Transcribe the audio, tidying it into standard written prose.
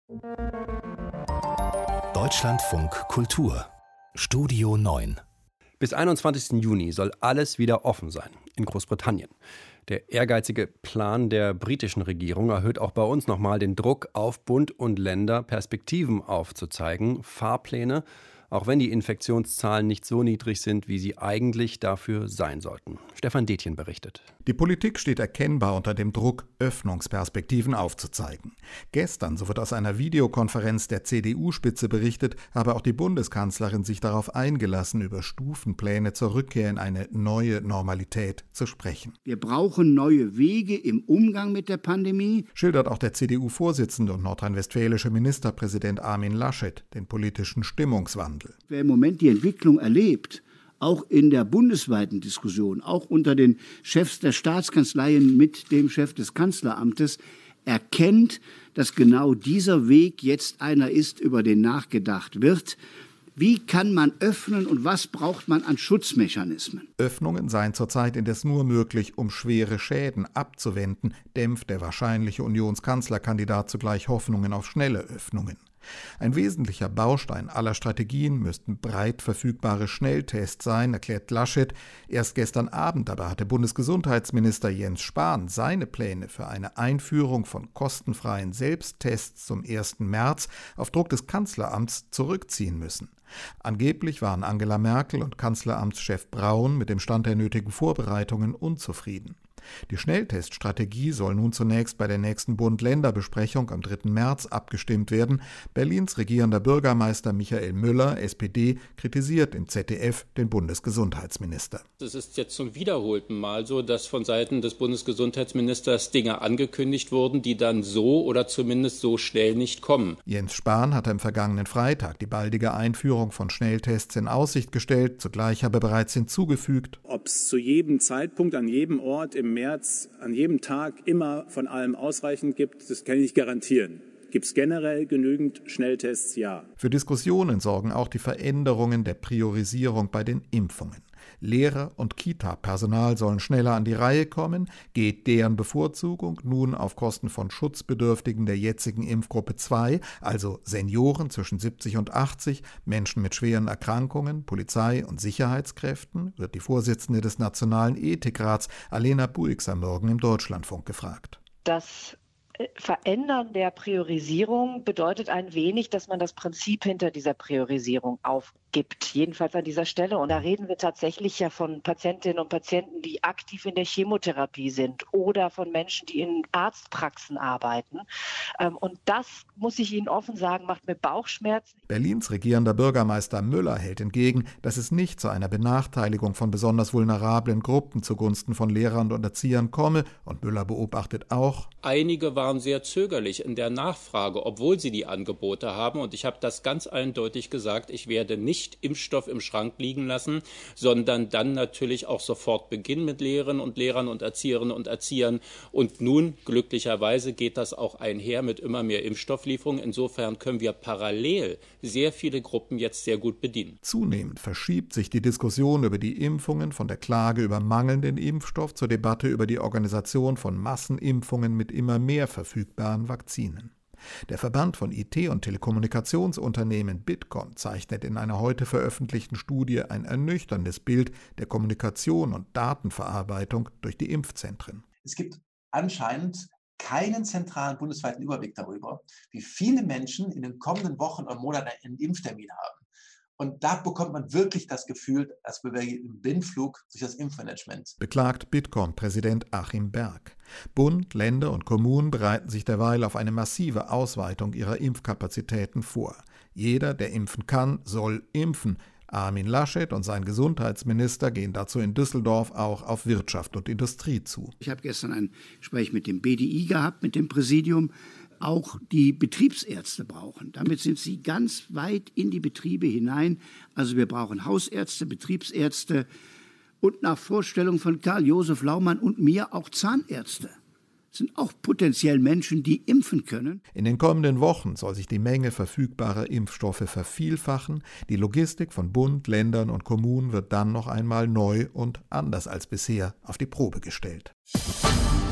Deutschlandfunk Kultur Studio 9. Bis 21. Juni soll alles wieder offen sein in Großbritannien. Der ehrgeizige Plan der britischen Regierung erhöht auch bei uns nochmal den Druck auf Bund und Länder, Perspektiven aufzuzeigen, Fahrpläne, auch wenn die Infektionszahlen nicht so niedrig sind, wie sie eigentlich dafür sein sollten. Stefan Detjen berichtet. Die Politik steht erkennbar unter dem Druck, Öffnungsperspektiven aufzuzeigen. Gestern, so wird aus einer Videokonferenz der CDU-Spitze berichtet, habe auch die Bundeskanzlerin sich darauf eingelassen, über Stufenpläne zur Rückkehr in eine neue Normalität zu sprechen. Wir brauchen neue Wege im Umgang mit der Pandemie, schildert auch der CDU-Vorsitzende und nordrhein-westfälische Ministerpräsident Armin Laschet den politischen Stimmungswandel. Wer im Moment die Entwicklung erlebt, auch in der bundesweiten Diskussion, auch unter den Chefs der Staatskanzleien mit dem Chef des Kanzleramtes, erkennt, dass genau dieser Weg jetzt einer ist, über den nachgedacht wird. Wie kann man öffnen und was braucht man an Schutzmechanismen? Öffnungen seien zurzeit indes nur möglich, um schwere Schäden abzuwenden, dämpft der wahrscheinliche Unionskanzlerkandidat zugleich Hoffnungen auf schnelle Öffnungen. Ein wesentlicher Baustein aller Strategien müssten breit verfügbare Schnelltests sein, erklärt Laschet. Erst gestern Abend aber hatte Bundesgesundheitsminister Jens Spahn seine Pläne für eine Einführung von kostenfreien Selbsttests zum 1. März auf Druck des Kanzleramts zurückziehen müssen. Angeblich waren Angela Merkel und Kanzleramtschef Braun mit dem Stand der nötigen Vorbereitungen unzufrieden. Die Schnellteststrategie soll nun zunächst bei der nächsten Bund-Länder-Besprechung am 3. März abgestimmt werden. Berlins regierender Bürgermeister Michael Müller, SPD, kritisiert im ZDF den Bundesgesundheitsminister. Es ist jetzt zum wiederholten Mal so, dass von Seiten des Bundesgesundheitsministers Dinge angekündigt wurden, die dann so oder zumindest so schnell nicht kommen. Jens Spahn hatte am vergangenen Freitag die baldige Einführung von Schnelltests in Aussicht gestellt. Zugleich habe bereits hinzugefügt: Ob es zu jedem Zeitpunkt, an jedem Ort im März, an jedem Tag immer von allem ausreichend gibt, das kann ich nicht garantieren. Gibt es generell genügend Schnelltests? Ja. Für Diskussionen sorgen auch die Veränderungen der Priorisierung bei den Impfungen. Lehrer und Kita-Personal sollen schneller an die Reihe kommen. Geht deren Bevorzugung nun auf Kosten von Schutzbedürftigen der jetzigen Impfgruppe 2, also Senioren zwischen 70 und 80, Menschen mit schweren Erkrankungen, Polizei- und Sicherheitskräften, wird die Vorsitzende des Nationalen Ethikrats Alena Buiks am Morgen im Deutschlandfunk gefragt. Das Verändern der Priorisierung bedeutet ein wenig, dass man das Prinzip hinter dieser Priorisierung aufgibt, jedenfalls an dieser Stelle. Und da reden wir tatsächlich ja von Patientinnen und Patienten, die aktiv in der Chemotherapie sind oder von Menschen, die in Arztpraxen arbeiten. Und das, muss ich Ihnen offen sagen, macht mir Bauchschmerzen. Berlins regierender Bürgermeister Müller hält entgegen, dass es nicht zu einer Benachteiligung von besonders vulnerablen Gruppen zugunsten von Lehrern und Erziehern komme. Und Müller beobachtet auch: Einige waren sehr zögerlich in der Nachfrage, obwohl sie die Angebote haben. Und ich habe das ganz eindeutig gesagt, ich werde nicht Impfstoff im Schrank liegen lassen, sondern dann natürlich auch sofort beginnen mit Lehrerinnen und Lehrern und Erzieherinnen und Erziehern. Und nun, glücklicherweise, geht das auch einher mit immer mehr Impfstofflieferungen. Insofern können wir parallel sehr viele Gruppen jetzt sehr gut bedienen. Zunehmend verschiebt sich die Diskussion über die Impfungen von der Klage über mangelnden Impfstoff zur Debatte über die Organisation von Massenimpfungen mit immer mehr verfügbaren Vakzinen. Der Verband von IT- und Telekommunikationsunternehmen Bitkom zeichnet in einer heute veröffentlichten Studie ein ernüchterndes Bild der Kommunikation und Datenverarbeitung durch die Impfzentren. Es gibt anscheinend keinen zentralen bundesweiten Überblick darüber, wie viele Menschen in den kommenden Wochen und Monaten einen Impftermin haben. Und da bekommt man wirklich das Gefühl, als wäre wir im Blindflug durch das Impfmanagement. Beklagt Bitkom-Präsident Achim Berg. Bund, Länder und Kommunen bereiten sich derweil auf eine massive Ausweitung ihrer Impfkapazitäten vor. Jeder, der impfen kann, soll impfen. Armin Laschet und sein Gesundheitsminister gehen dazu in Düsseldorf auch auf Wirtschaft und Industrie zu. Ich habe gestern ein Gespräch mit dem BDI gehabt, mit dem Präsidium. Auch die Betriebsärzte brauchen. Damit sind sie ganz weit in die Betriebe hinein. Also wir brauchen Hausärzte, Betriebsärzte und nach Vorstellung von Karl-Josef Laumann und mir auch Zahnärzte. Das sind auch potenziell Menschen, die impfen können. In den kommenden Wochen soll sich die Menge verfügbarer Impfstoffe vervielfachen. Die Logistik von Bund, Ländern und Kommunen wird dann noch einmal neu und anders als bisher auf die Probe gestellt.